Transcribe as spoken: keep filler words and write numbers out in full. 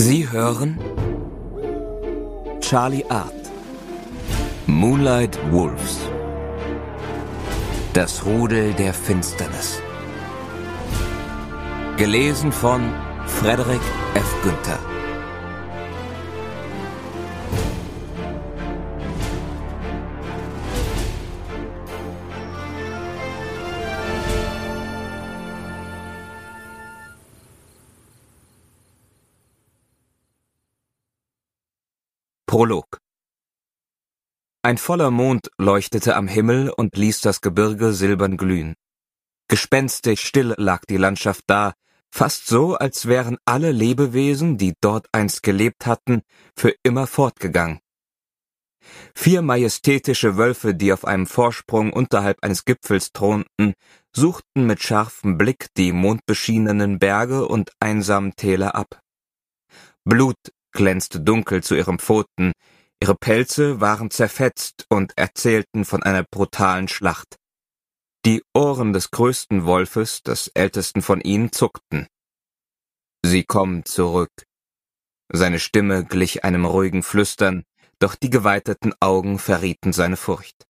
Sie hören Charlie Art, Moonlight Wolves, das Rudel der Finsternis. Gelesen von Frederik F. Günther. Prolog. Ein voller Mond leuchtete am Himmel und ließ das Gebirge silbern glühen. Gespenstisch still lag die Landschaft da, fast so, als wären alle Lebewesen, die dort einst gelebt hatten, für immer fortgegangen. Vier majestätische Wölfe, die auf einem Vorsprung unterhalb eines Gipfels thronten, suchten mit scharfem Blick die mondbeschienenen Berge und einsamen Täler ab. Blut glänzte dunkel zu ihren Pfoten, ihre Pelze waren zerfetzt und erzählten von einer brutalen Schlacht. Die Ohren des größten Wolfes, des ältesten von ihnen, zuckten. »Sie kommen zurück.« Seine Stimme glich einem ruhigen Flüstern, doch die geweiteten Augen verrieten seine Furcht.